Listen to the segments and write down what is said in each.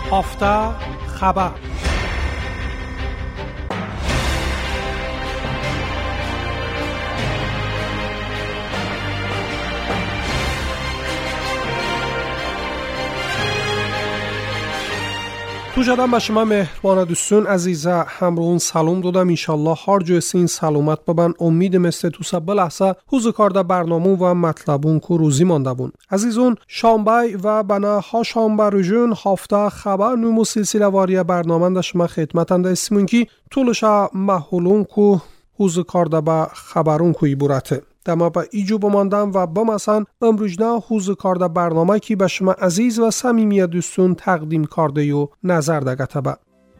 هفته خبر. تو جدم به شما مهربان دوستون عزیزه همرون سلام دادم. انشالله هر جو سین سلامت ببن. امید مثل تو سب لحظه حوز کارده برنامه و مطلبون که روزی مانده بون. عزیزون شنبه و بنا ها شنبه رجون هفته خبر نمو سلسله واری برنامه ده شما خدمتن ده اسمون کی طولش محولون که حوز کارده به خبرون که ایبورته دما با ایجو بماندم و بمسن امروجنا حوز کارده برنامه کی به شما عزیز و صمیمی دوستون تقدیم کرده و نظر ده گتبه.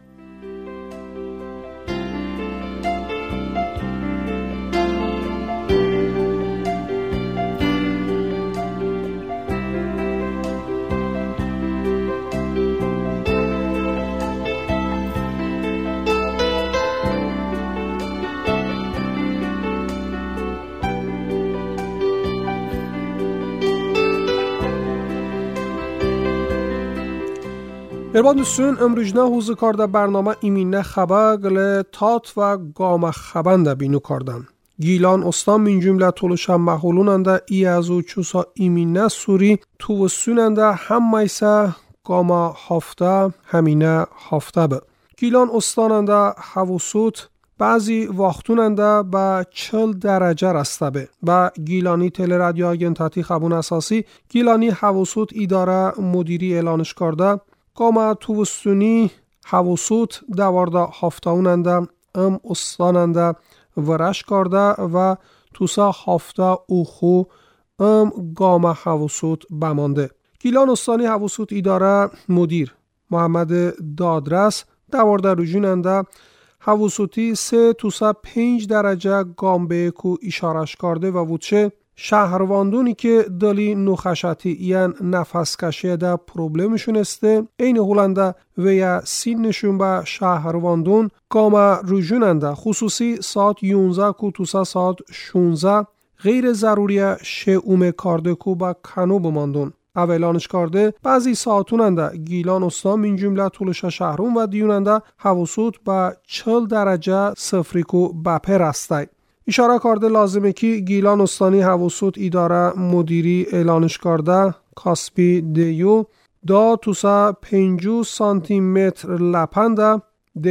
مربان دوستون امروجنا حوز کارده برنامه ایمینه خبر گله تات و گام خبنده بینو کردن. گیلان استان من جمله طولش هم محولوننده ای از او چوسا ایمینه سوری تو و سوننده هم میسه گام هفته همینه هفته به. گیلان استاننده حواسوت بعضی وقتوننده به 40 درجه رسته به. و گیلانی تل رادیو آگنتاتی خبون اساسی گیلانی حواسوت اداره مدیری اعلانش کرده گام توستونی حواسوت دوارده هفتهوننده ام استاننده ورش کرده و توسا هفته اوخو ام گام حواسوت بمانده. گیلان استانی حواسوت اداره مدیر محمد دادرس دوارده رجوننده حواسوتی 3 توسا 5 درجه گام به کو اشارش کرده و وچه شهرواندونی که دلی نوخشتی یعن نفس کشی ده پروبلمشون استه این هولنده و یا سینشون به شهرواندون گام رجوننده خصوصی ساعت 11 کو توسا ساعت 16 غیر ضروریه شعوم کارده کو با کنو بماندون. اولانش کرده بعضی ساعتوننده گیلان استان من جمله طولش شهرون و دیوننده حواسوت با 40 درجه صفری کو بپر استه. اشاره کرده لازمه که گیلان استانی حواسوت اداره مدیری اعلانش کرده کاسپی دیو دا توسا 50 سانتی متر لپنده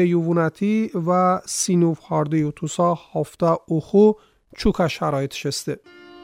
دیوونتی و سینوف هارده یو توسا هفته اوخو چوکا شرایط شسته.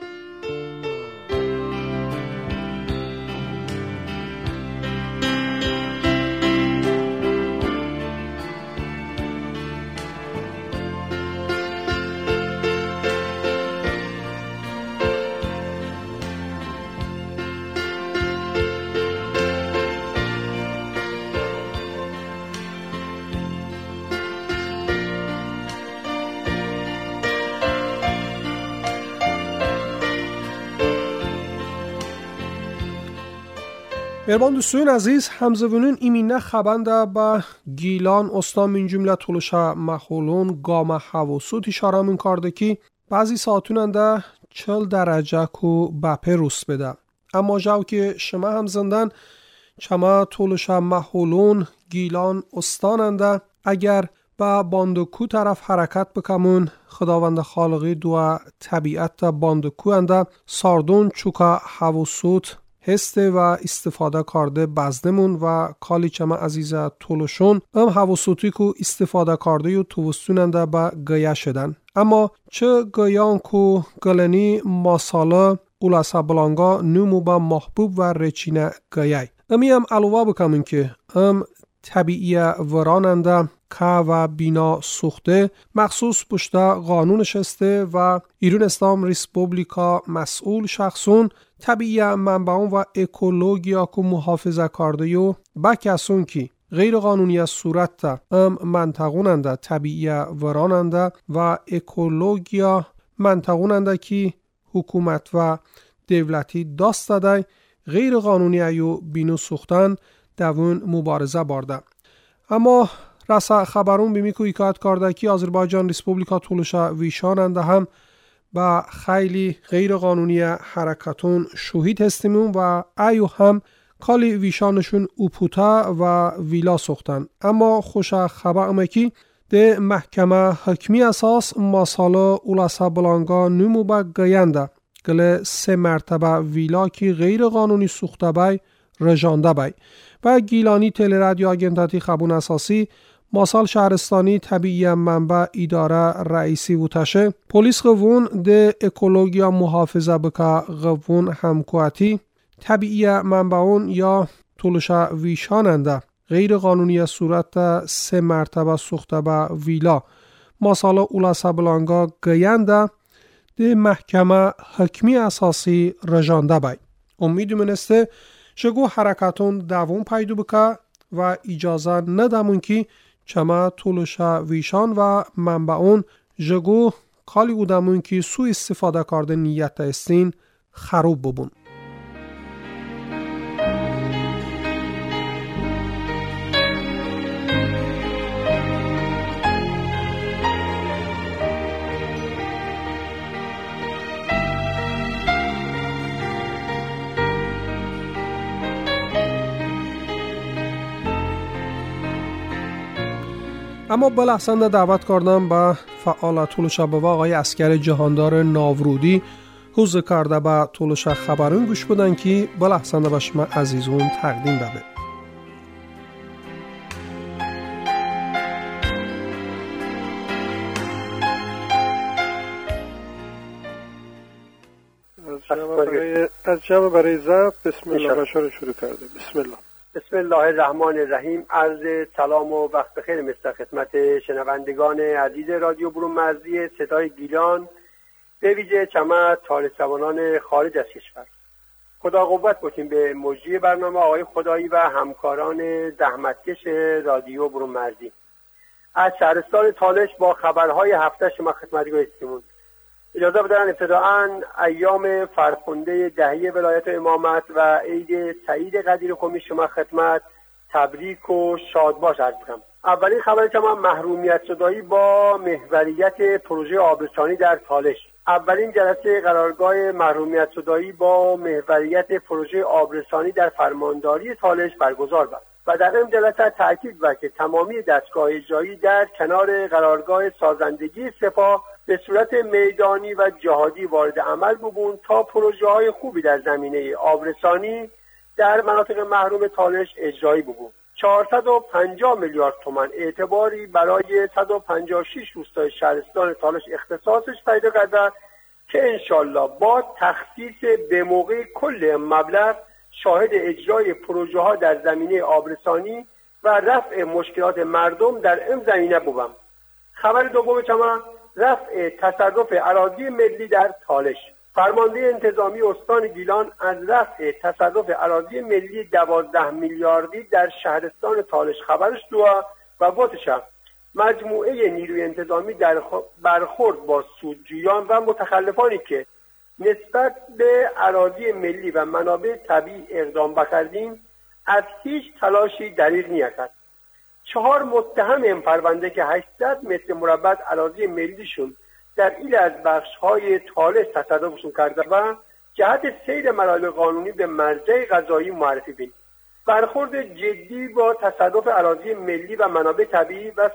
مربان دوستون عزیز همزوونون ایمینه خبنده با گیلان استان من جمله طولش محولون گام حواسوت اشاره من کرده که بعضی ساعتوننده 40 درجه کو بپه روست بده. اما جاو که شما هم زندن چما طولش محولون گیلان استاننده اگر با باندکو طرف حرکت بکمون خداوند خالقی دو طبیعت باندکو انده ساردون چوکا حواسوت هسته و استفاده کرده بزدمون و کالی چما عزیزه طولشون ام حواسوتی که استفاده کرده یو توستوننده با گیه شدن. اما چه گیان که گلنی ماساله اولاسا بلانگا نمو با محبوب و رچینه گیه امی هم علاوه بکمون که ام طبیعی وراننده که و بینا سوخته مخصوص پشتا قانونش هسته و ایران اسلام ریسپوبلیکا مسئول شخصون طبیعی منبعون و اکولوژیا که محافظه کرده یو با کسون که غیر قانونی صورت تا ام منطقوننده طبیعی وراننده و اکولوژیا منطقوننده که حکومت و دولتی داست داده غیر قانونی ایو بینو سوختن دوون مبارزه بارده. اما رسا خبرون بیمیکو ایکات کرده که آذربایجان ریسپوبلیکا طولشا ویشاننده هم با خیلی غیر قانونی حرکتون شهید هستیمون و ایو هم کالی ویشانشون اوپوتا و ویلا سختن. اما خوشا خبر امکی ده محکمه حکمی اساس ماسالا اولاسا بلانگا نمو با گینده گله 3 مرتبه ویلا کی غیر قانونی سوخته بای رجانده بای و گیلانی تل رادیو آگنتاتی خبون اساسی ماسال شهرستانی طبیعی منبع اداره رئیسی وتشه پلیس قوون ده اکولوژیا محافظه بکا قوون همکواتی طبیعی منبعون یا طولشا ویشاننده غیر قانونی صورت 3 مرتبه سوخته با ویلا ماسالا اولاسا بلانگا گینده ده محکمه حکمی اساسی رجانده بای. امیدو منسته شگو حرکتون دوون پیدو بکا و اجازه ندامون که چما طولشا ویشان و منبعون جگو کالی اودامون که سو استفاده کرده نیت استین خروب ببون. اما بلحسند دعوت کردم به فعال طولشا بوا آقای اسکر جهاندار ناورودی حوز کرده به طولشا خبرون گوش بدن که بلحسند به شما عزیزون تقدیم بده. از جمع برای ضبط بسم الله بشار شروع کرده. بسم الله. بسم الله الرحمن الرحیم. عرض سلام و وقت بخیر مستر خدمت شنوندگان عزیز رادیو برون مرزی صدای گیلان، به ویژه چمه طالع‌جوانان خارج از کشور. خدا قوت باشیم به مجری برنامه آقای خدایی و همکاران زحمتکش رادیو برون مرزی. از شهرستان تالش با خبرهای هفته شما خدمتگار هستیم. اجازه بدن ابتداءً ایام فرخنده دهی ولایت امامت و عید سعید قدیر خمی شما خدمت تبریک و شادباش عرض کنم. اولین خبر شما محرومیت شدایی با محوریت پروژه آبرسانی در تالش. اولین جلسه قرارگاه محرومیت شدایی با محوریت پروژه آبرسانی در فرمانداری تالش برگزار شد و در این جلسه تاکید بر که تمامی دستگاه اجرایی در کنار قرارگاه سازندگی سپاه به صورت میدانی و جهادی وارد عمل بودند تا پروژه‌های خوبی در زمینه آبرسانی در مناطق محروم تالش اجرایی بود. 450 میلیارد تومان اعتباری برای 156 روستای شهرستان تالش اختصاصش پیدا کرده که انشالله با تخصیص به موقع کل مبلغ شاهد اجرای پروژه‌ها در زمینه آبرسانی و رفع مشکلات مردم در این زمینه بودم. خبر دوم چما رفع تصرف اراضی ملی در تالش. فرمانده انتظامی استان گیلان از رفع تصرف اراضی ملی 12 میلیاردی در شهرستان تالش خبرش دوا و گفتش مجموعه نیروی انتظامی در برخورد با سودجویان و متخلفانی که نسبت به اراضی ملی و منابع طبیعی اقدام بکردیم از هیچ تلاشی دریغ نیست. 4 متهم این پرونده که 800 متر مربع اراضی ملیشون در ایل از بخش‌های تالش تصرفشون کرده و جهت سیر مراحل قانونی به مرجع قضایی معرفی بین. برخورد جدی با تصرف اراضی ملی و منابع طبیعی و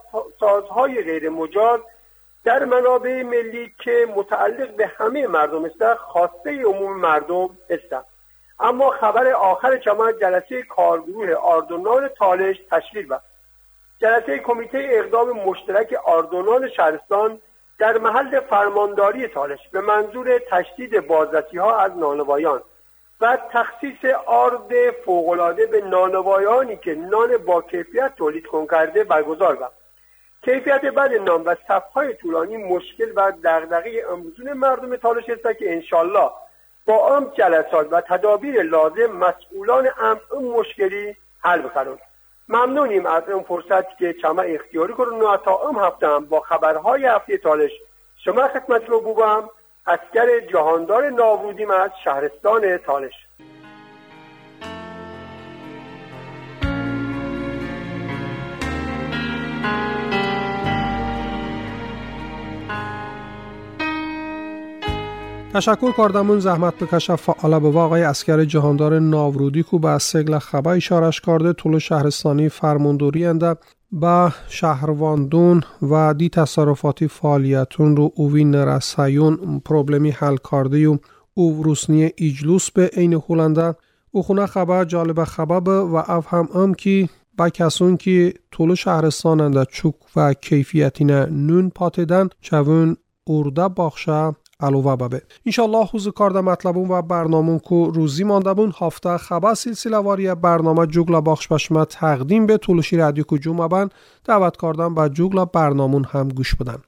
سازهای غیر مجاز در منابع ملی که متعلق به همه مردم است خواسته عموم مردم است. اما خبر آخر چما جلسه کارگروه آردونان تالش تشکیل شد. جلسه کمیته اقدام مشترک آردونان شهرستان در محل فرمانداری تالش به منظور تشدید بازرسی‌ها از نانوایان و تخصیص آرد فوق‌العاده به نانوایانی که نان با کیفیت تولید کرده برگزار شد. کیفیت بد نان و صف‌های طولانی مشکل و دغدغه امروزین مردم تالش است که انشالله با هم جلسات و تدابیر لازم مسئولان امر این مشکلی حل بکنند. ممنونیم از این فرصت که چما اختیاری کنیم تا این هفته هم با خبرهای هفته تالش شما خدمت رو بگم. اسکر جهاندار ناورودیم از شهرستان تالش. تشکر کردمون زحمت بکشه فعال به آقای اسکر جهاندار ناورودی که به سگل خبا اشارش کرده طول شهرستانی فرمانداری انده با شهرواندون و دی تصرفاتی فعالیتون رو اوین رسایون پروبلمی حل کرده و او روسنی اجلوس به این هولنده او خونه خبر جالب خبر و افهم که با کسون که طول شهرستان انده چوک و کیفیتین نون پاتیدن چون ارده باخشه علاوه بابه انشالله حوز کارده مطلبون و برنامون که روزی مانده بون هفته خبر سلسله واری برنامه جوگلا باخش بشما تقدیم به طولشی رادیو که جمعه بند دعوت کردم و جوگلا برنامون هم گوش بدن.